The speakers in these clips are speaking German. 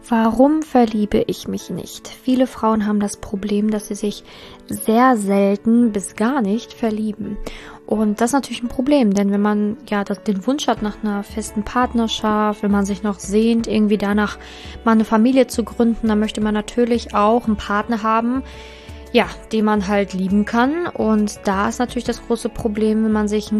Warum verliebe ich mich nicht? Viele Frauen haben das Problem, dass sie sich sehr selten bis gar nicht verlieben. Und das ist natürlich ein Problem, denn wenn man den Wunsch hat nach einer festen Partnerschaft, wenn man sich noch sehnt, irgendwie danach mal eine Familie zu gründen, dann möchte man natürlich auch einen Partner haben, den man halt lieben kann. Und da ist natürlich das große Problem, wenn man sich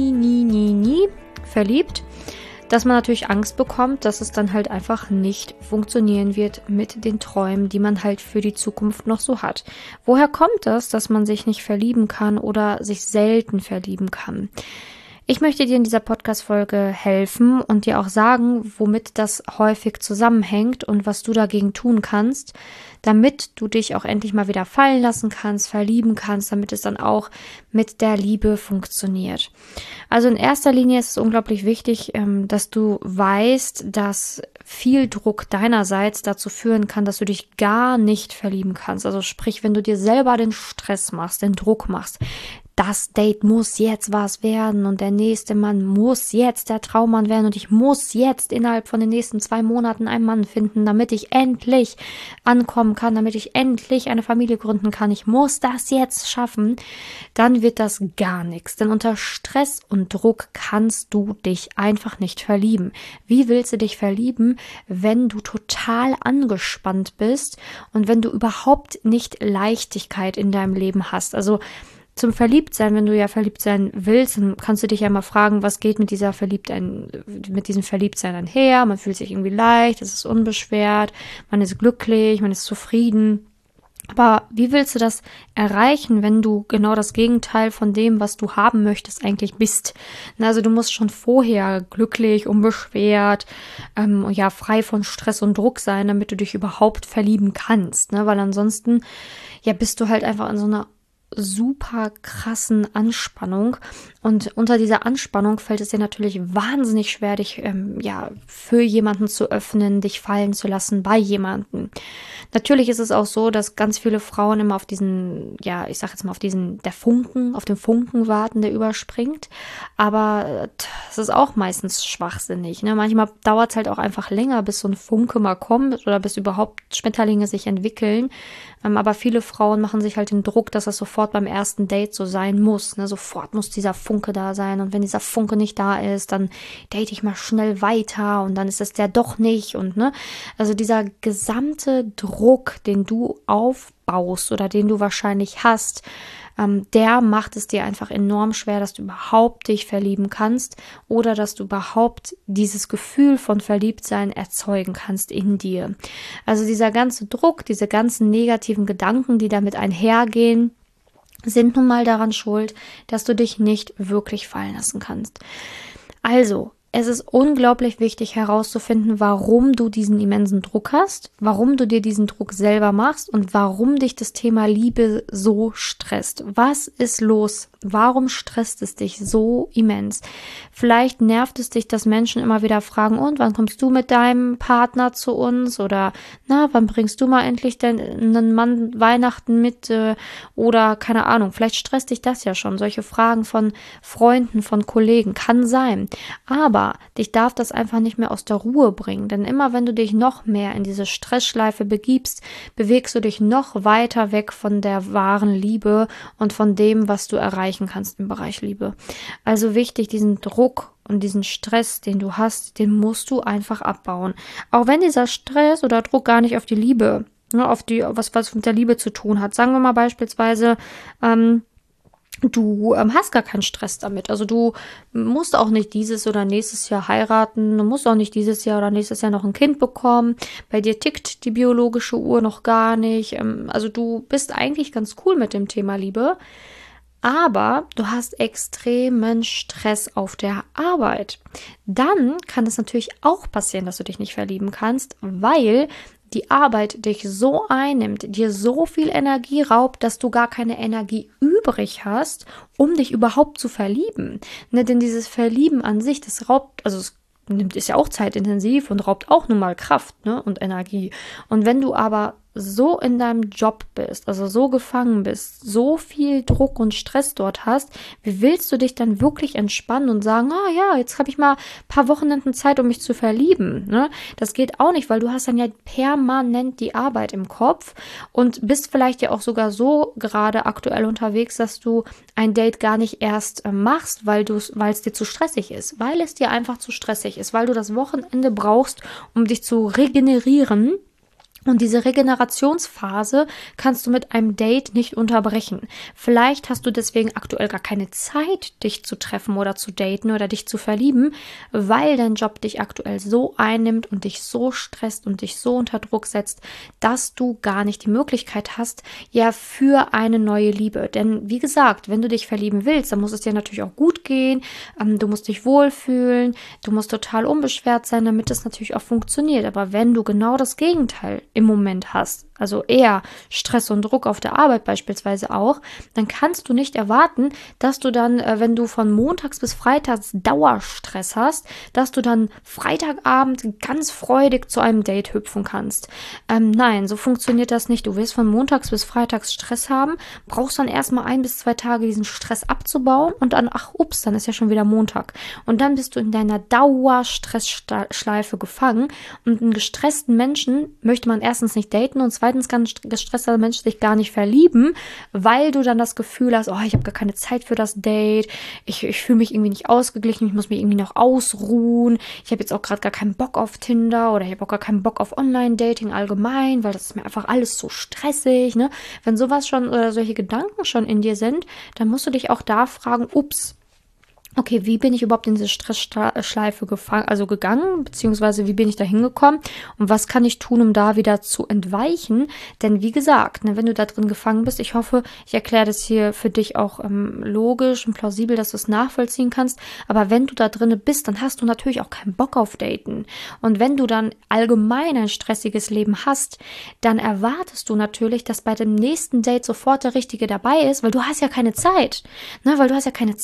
nie verliebt, dass man natürlich Angst bekommt, dass es dann halt einfach nicht funktionieren wird mit den Träumen, die man halt für die Zukunft noch so hat. Woher kommt das, dass man sich nicht verlieben kann oder sich selten verlieben kann? Ich möchte dir in dieser Podcast-Folge helfen und dir auch sagen, womit das häufig zusammenhängt und was du dagegen tun kannst, damit du dich auch endlich mal wieder fallen lassen kannst, verlieben kannst, damit es dann auch mit der Liebe funktioniert. Also in erster Linie ist es unglaublich wichtig, dass du weißt, dass viel Druck deinerseits dazu führen kann, dass du dich gar nicht verlieben kannst. Also sprich, wenn du dir selber den Stress machst, den Druck machst, das Date muss jetzt was werden und der nächste Mann muss jetzt der Traummann werden und ich muss jetzt innerhalb von den nächsten 2 Monaten einen Mann finden, damit ich endlich ankommen kann, damit ich endlich eine Familie gründen kann. Ich muss das jetzt schaffen. Dann wird das gar nichts, denn unter Stress und Druck kannst du dich einfach nicht verlieben. Wie willst du dich verlieben, wenn du total angespannt bist und wenn du überhaupt nicht Leichtigkeit in deinem Leben hast? Also zum Verliebtsein, wenn du ja verliebt sein willst, dann kannst du dich ja mal fragen, was geht mit diesem Verliebtsein einher? Man fühlt sich irgendwie leicht, es ist unbeschwert, man ist glücklich, man ist zufrieden. Aber wie willst du das erreichen, wenn du genau das Gegenteil von dem, was du haben möchtest, eigentlich bist? Also du musst schon vorher glücklich, unbeschwert, frei von Stress und Druck sein, damit du dich überhaupt verlieben kannst, ne? Weil ansonsten, bist du halt einfach in so einer super krassen Anspannung und unter dieser Anspannung fällt es dir natürlich wahnsinnig schwer, dich für jemanden zu öffnen, dich fallen zu lassen bei jemanden. Natürlich ist es auch so, dass ganz viele Frauen immer auf diesen, auf den Funken warten, der überspringt, aber es ist auch meistens schwachsinnig, ne? Manchmal dauert es halt auch einfach länger, bis so ein Funke mal kommt oder bis überhaupt Schmetterlinge sich entwickeln, aber viele Frauen machen sich halt den Druck, dass das sofort beim ersten Date so sein muss, ne? Sofort muss dieser Funke da sein und wenn dieser Funke nicht da ist, dann date ich mal schnell weiter und dann ist es der doch nicht und also dieser gesamte Druck, den du aufbaust oder den du wahrscheinlich hast, der macht es dir einfach enorm schwer, dass du überhaupt dich verlieben kannst oder dass du überhaupt dieses Gefühl von Verliebtsein erzeugen kannst in dir. Also dieser ganze Druck, diese ganzen negativen Gedanken, die damit einhergehen, sind nun mal daran schuld, dass du dich nicht wirklich fallen lassen kannst. Also, es ist unglaublich wichtig herauszufinden, warum du diesen immensen Druck hast, warum du dir diesen Druck selber machst und warum dich das Thema Liebe so stresst. Was ist los? Warum stresst es dich so immens? Vielleicht nervt es dich, dass Menschen immer wieder fragen, und wann kommst du mit deinem Partner zu uns? Oder wann bringst du mal endlich einen Mann Weihnachten mit? Oder keine Ahnung, vielleicht stresst dich das ja schon. Solche Fragen von Freunden, von Kollegen, kann sein. Aber dich darf das einfach nicht mehr aus der Ruhe bringen, denn immer wenn du dich noch mehr in diese Stressschleife begibst, bewegst du dich noch weiter weg von der wahren Liebe und von dem, was du erreichen kannst im Bereich Liebe. Also wichtig, diesen Druck und diesen Stress, den du hast, den musst du einfach abbauen. Auch wenn dieser Stress oder Druck gar nicht auf die Liebe, was mit der Liebe zu tun hat. Sagen wir mal beispielsweise, du hast gar keinen Stress damit. Also du musst auch nicht dieses oder nächstes Jahr heiraten. Du musst auch nicht dieses Jahr oder nächstes Jahr noch ein Kind bekommen. Bei dir tickt die biologische Uhr noch gar nicht. Also du bist eigentlich ganz cool mit dem Thema Liebe. Aber du hast extremen Stress auf der Arbeit. Dann kann es natürlich auch passieren, dass du dich nicht verlieben kannst, weil die Arbeit dich so einnimmt, dir so viel Energie raubt, dass du gar keine Energie übrig hast, um dich überhaupt zu verlieben. Denn dieses Verlieben an sich, das raubt, ist ja auch zeitintensiv und raubt auch nun mal Kraft und Energie. Und wenn du aber so in deinem Job bist, also so gefangen bist, so viel Druck und Stress dort hast, wie willst du dich dann wirklich entspannen und sagen, ah ja, jetzt habe ich mal ein paar Wochenenden Zeit, um mich zu verlieben, ne? Das geht auch nicht, weil du hast dann ja permanent die Arbeit im Kopf und bist vielleicht ja auch sogar so gerade aktuell unterwegs, dass du ein Date gar nicht erst machst, weil es dir zu stressig ist, weil es dir einfach zu stressig ist, weil du das Wochenende brauchst, um dich zu regenerieren. Und diese Regenerationsphase kannst du mit einem Date nicht unterbrechen. Vielleicht hast du deswegen aktuell gar keine Zeit, dich zu treffen oder zu daten oder dich zu verlieben, weil dein Job dich aktuell so einnimmt und dich so stresst und dich so unter Druck setzt, dass du gar nicht die Möglichkeit hast, ja, für eine neue Liebe. Denn wie gesagt, wenn du dich verlieben willst, dann muss es dir natürlich auch gut gehen, du musst dich wohlfühlen, du musst total unbeschwert sein, damit es natürlich auch funktioniert. Aber wenn du genau das Gegenteil im Moment hast, also eher Stress und Druck auf der Arbeit beispielsweise auch, dann kannst du nicht erwarten, dass du dann, wenn du von montags bis freitags Dauerstress hast, dass du dann Freitagabend ganz freudig zu einem Date hüpfen kannst. Nein, so funktioniert das nicht. Du wirst von montags bis freitags Stress haben, brauchst dann erstmal 1 bis 2 Tage diesen Stress abzubauen und dann, dann ist ja schon wieder Montag. Und dann bist du in deiner Dauerstressschleife gefangen und einen gestressten Menschen möchte man erstens nicht daten und zweitens kann ein gestresster Mensch sich gar nicht verlieben, weil du dann das Gefühl hast, oh, ich habe gar keine Zeit für das Date, ich fühle mich irgendwie nicht ausgeglichen, ich muss mich irgendwie noch ausruhen, ich habe jetzt auch gerade gar keinen Bock auf Tinder oder ich habe auch gar keinen Bock auf Online-Dating allgemein, weil das ist mir einfach alles so stressig, ne? Wenn sowas schon oder solche Gedanken schon in dir sind, dann musst du dich auch da fragen, okay, wie bin ich überhaupt in diese Stressschleife gegangen, beziehungsweise wie bin ich da hingekommen und was kann ich tun, um da wieder zu entweichen? Denn wie gesagt, ne, wenn du da drin gefangen bist, ich hoffe, ich erkläre das hier für dich auch logisch und plausibel, dass du es nachvollziehen kannst, aber wenn du da drin bist, dann hast du natürlich auch keinen Bock auf Daten. Und wenn du dann allgemein ein stressiges Leben hast, dann erwartest du natürlich, dass bei dem nächsten Date sofort der Richtige dabei ist, weil du hast ja keine Zeit. Ne, du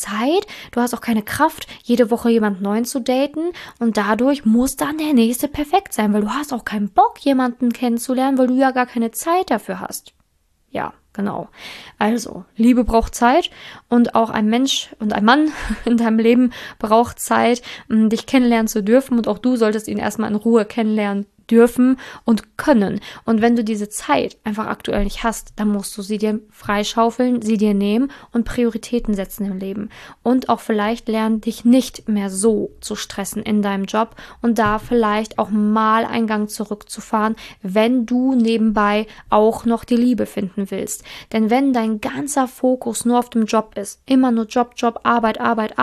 hast auch keine Kraft, jede Woche jemand Neuen zu daten und dadurch muss dann der Nächste perfekt sein, weil du hast auch keinen Bock, jemanden kennenzulernen, weil du ja gar keine Zeit dafür hast. Ja, genau. Also, Liebe braucht Zeit und auch ein Mensch und ein Mann in deinem Leben braucht Zeit, dich kennenlernen zu dürfen und auch du solltest ihn erstmal in Ruhe kennenlernen dürfen und können. Und wenn du diese Zeit einfach aktuell nicht hast, dann musst du sie dir freischaufeln, sie dir nehmen und Prioritäten setzen im Leben. Und auch vielleicht lernen, dich nicht mehr so zu stressen in deinem Job und da vielleicht auch mal einen Gang zurückzufahren, wenn du nebenbei auch noch die Liebe finden willst. Denn wenn dein ganzer Fokus nur auf dem Job ist, immer nur Job, Arbeit,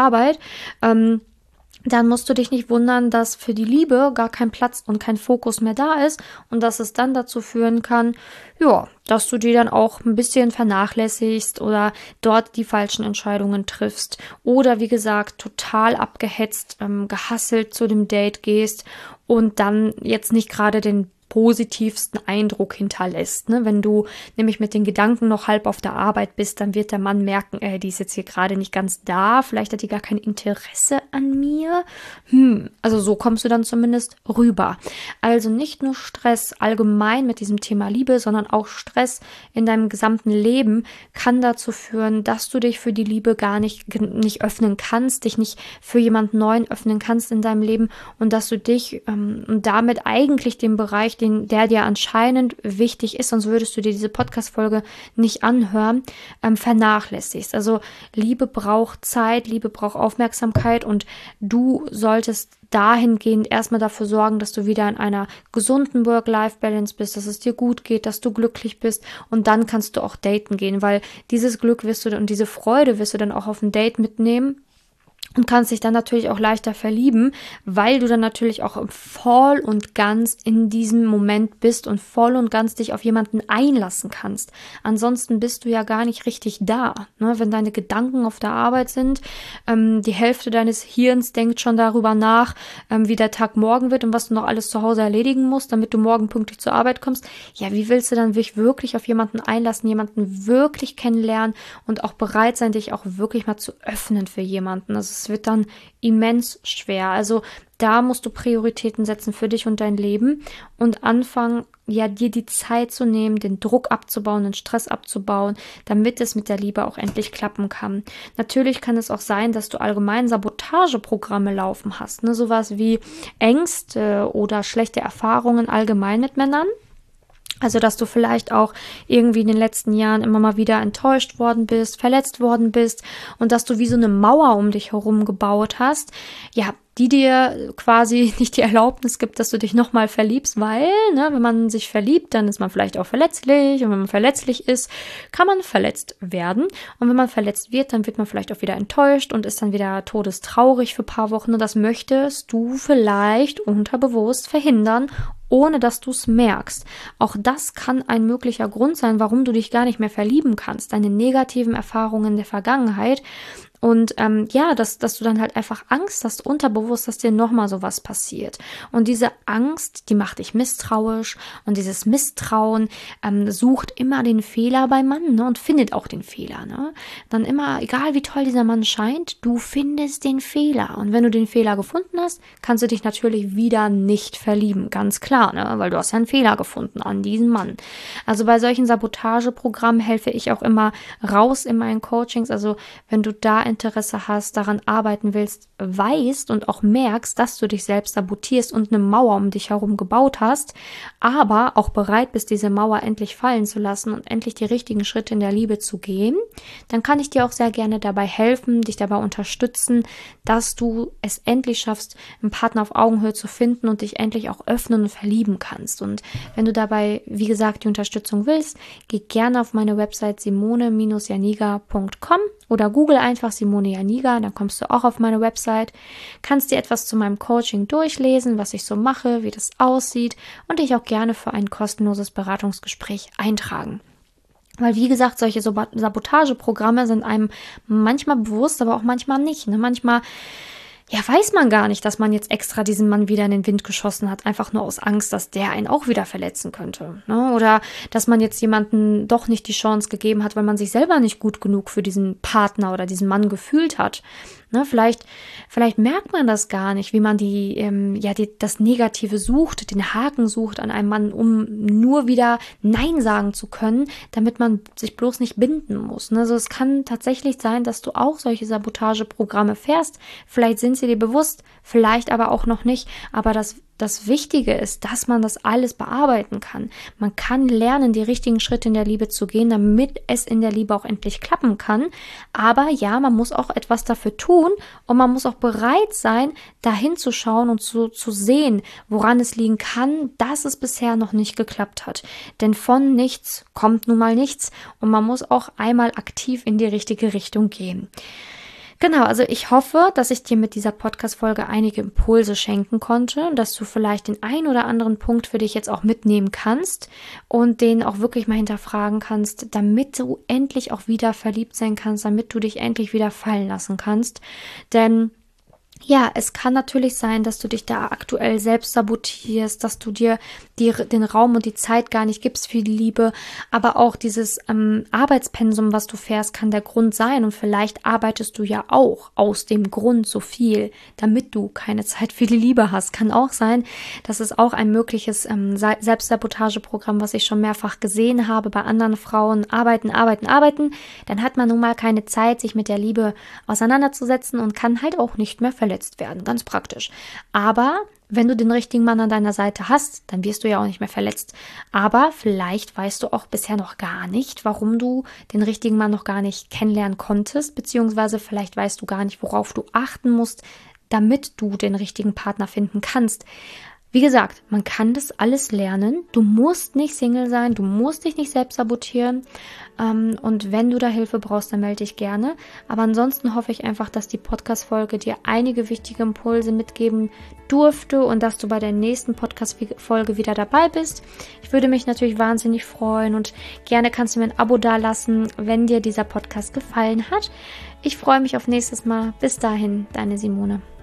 dann musst du dich nicht wundern, dass für die Liebe gar kein Platz und kein Fokus mehr da ist und dass es dann dazu führen kann, ja, dass du die dann auch ein bisschen vernachlässigst oder dort die falschen Entscheidungen triffst oder wie gesagt total abgehetzt, gehasselt zu dem Date gehst und dann jetzt nicht gerade den positivsten Eindruck hinterlässt. Ne? Wenn du nämlich mit den Gedanken noch halb auf der Arbeit bist, dann wird der Mann merken, die ist jetzt hier gerade nicht ganz da, vielleicht hat die gar kein Interesse an mir. Also so kommst du dann zumindest rüber. Also nicht nur Stress allgemein mit diesem Thema Liebe, sondern auch Stress in deinem gesamten Leben kann dazu führen, dass du dich für die Liebe gar nicht öffnen kannst, dich nicht für jemanden Neuen öffnen kannst in deinem Leben und dass du dich und damit eigentlich den Bereich, der dir anscheinend wichtig ist, sonst würdest du dir diese Podcast-Folge nicht anhören, vernachlässigst. Also Liebe braucht Zeit, Liebe braucht Aufmerksamkeit und du solltest dahingehend erstmal dafür sorgen, dass du wieder in einer gesunden Work-Life-Balance bist, dass es dir gut geht, dass du glücklich bist und dann kannst du auch daten gehen, weil dieses Glück und diese Freude wirst du dann auch auf ein Date mitnehmen und kannst dich dann natürlich auch leichter verlieben, weil du dann natürlich auch voll und ganz in diesem Moment bist und voll und ganz dich auf jemanden einlassen kannst. Ansonsten bist du ja gar nicht richtig da. Ne? Wenn deine Gedanken auf der Arbeit sind, die Hälfte deines Hirns denkt schon darüber nach, wie der Tag morgen wird und was du noch alles zu Hause erledigen musst, damit du morgen pünktlich zur Arbeit kommst. Ja, wie willst du dann dich wirklich auf jemanden einlassen, jemanden wirklich kennenlernen und auch bereit sein, dich auch wirklich mal zu öffnen für jemanden? Das ist Das wird dann immens schwer. Also da musst du Prioritäten setzen für dich und dein Leben und anfangen, ja, dir die Zeit zu nehmen, den Druck abzubauen, den Stress abzubauen, damit es mit der Liebe auch endlich klappen kann. Natürlich kann es auch sein, dass du allgemein Sabotageprogramme laufen hast, ne? Sowas wie Ängste oder schlechte Erfahrungen allgemein mit Männern. Also, dass du vielleicht auch irgendwie in den letzten Jahren immer mal wieder enttäuscht worden bist, verletzt worden bist und dass du wie so eine Mauer um dich herum gebaut hast, ja, die dir quasi nicht die Erlaubnis gibt, dass du dich nochmal verliebst, weil, ne, wenn man sich verliebt, dann ist man vielleicht auch verletzlich und wenn man verletzlich ist, kann man verletzt werden und wenn man verletzt wird, dann wird man vielleicht auch wieder enttäuscht und ist dann wieder todestraurig für ein paar Wochen und das möchtest du vielleicht unterbewusst verhindern, ohne dass du es merkst. Auch das kann ein möglicher Grund sein, warum du dich gar nicht mehr verlieben kannst, deine negativen Erfahrungen der Vergangenheit. Und ja, dass du dann halt einfach Angst hast, unterbewusst, dass dir nochmal sowas passiert. Und diese Angst, die macht dich misstrauisch. Und dieses Misstrauen sucht immer den Fehler beim Mann, ne, und findet auch den Fehler. Ne? Dann immer, egal wie toll dieser Mann scheint, du findest den Fehler. Und wenn du den Fehler gefunden hast, kannst du dich natürlich wieder nicht verlieben. Ganz klar, ne? Weil du hast ja einen Fehler gefunden an diesem Mann. Also bei solchen Sabotageprogrammen helfe ich auch immer raus in meinen Coachings. Also wenn du da Interesse hast, daran arbeiten willst, weißt und auch merkst, dass du dich selbst sabotierst und eine Mauer um dich herum gebaut hast, aber auch bereit bist, diese Mauer endlich fallen zu lassen und endlich die richtigen Schritte in der Liebe zu gehen, dann kann ich dir auch sehr gerne dabei helfen, dich dabei unterstützen, dass du es endlich schaffst, einen Partner auf Augenhöhe zu finden und dich endlich auch öffnen und verlieben kannst. Und wenn du dabei, wie gesagt, die Unterstützung willst, geh gerne auf meine Website simone-janiga.com oder google einfach Simone Janiga, dann kommst du auch auf meine Website, kannst dir etwas zu meinem Coaching durchlesen, was ich so mache, wie das aussieht und dich auch gerne für ein kostenloses Beratungsgespräch eintragen. Weil, wie gesagt, solche Sabotageprogramme sind einem manchmal bewusst, aber auch manchmal nicht. Ne? Manchmal ja, weiß man gar nicht, dass man jetzt extra diesen Mann wieder in den Wind geschossen hat, einfach nur aus Angst, dass der einen auch wieder verletzen könnte. Ne? Oder dass man jetzt jemanden doch nicht die Chance gegeben hat, weil man sich selber nicht gut genug für diesen Partner oder diesen Mann gefühlt hat. Ne? Vielleicht merkt man das gar nicht, wie man das Negative sucht, den Haken sucht an einem Mann, um nur wieder Nein sagen zu können, damit man sich bloß nicht binden muss. Ne? Also es kann tatsächlich sein, dass du auch solche Sabotageprogramme fährst. Vielleicht sind sie dir bewusst, vielleicht aber auch noch nicht. Aber das Wichtige ist, dass man das alles bearbeiten kann. Man kann lernen, die richtigen Schritte in der Liebe zu gehen, damit es in der Liebe auch endlich klappen kann. Aber ja, man muss auch etwas dafür tun und man muss auch bereit sein, da hinzuschauen und zu sehen, woran es liegen kann, dass es bisher noch nicht geklappt hat. Denn von nichts kommt nun mal nichts und man muss auch einmal aktiv in die richtige Richtung gehen. Genau, also ich hoffe, dass ich dir mit dieser Podcast-Folge einige Impulse schenken konnte, dass du vielleicht den einen oder anderen Punkt für dich jetzt auch mitnehmen kannst und den auch wirklich mal hinterfragen kannst, damit du endlich auch wieder verliebt sein kannst, damit du dich endlich wieder fallen lassen kannst. Denn ja, es kann natürlich sein, dass du dich da aktuell selbst sabotierst, dass du dir den Raum und die Zeit gar nicht gibst für die Liebe, aber auch dieses Arbeitspensum, was du fährst, kann der Grund sein und vielleicht arbeitest du ja auch aus dem Grund so viel, damit du keine Zeit für die Liebe hast. Kann auch sein, das ist auch ein mögliches Selbstsabotageprogramm, was ich schon mehrfach gesehen habe bei anderen Frauen. Arbeiten, dann hat man nun mal keine Zeit, sich mit der Liebe auseinanderzusetzen und kann halt auch nicht mehr verletzt werden, ganz praktisch. Aber wenn du den richtigen Mann an deiner Seite hast, dann wirst du ja auch nicht mehr verletzt. Aber vielleicht weißt du auch bisher noch gar nicht, warum du den richtigen Mann noch gar nicht kennenlernen konntest, beziehungsweise vielleicht weißt du gar nicht, worauf du achten musst, damit du den richtigen Partner finden kannst. Wie gesagt, man kann das alles lernen. Du musst nicht Single sein, du musst dich nicht selbst sabotieren. Und wenn du da Hilfe brauchst, dann melde dich gerne. Aber ansonsten hoffe ich einfach, dass die Podcast-Folge dir einige wichtige Impulse mitgeben durfte und dass du bei der nächsten Podcast-Folge wieder dabei bist. Ich würde mich natürlich wahnsinnig freuen und gerne kannst du mir ein Abo dalassen, wenn dir dieser Podcast gefallen hat. Ich freue mich auf nächstes Mal. Bis dahin, deine Simone.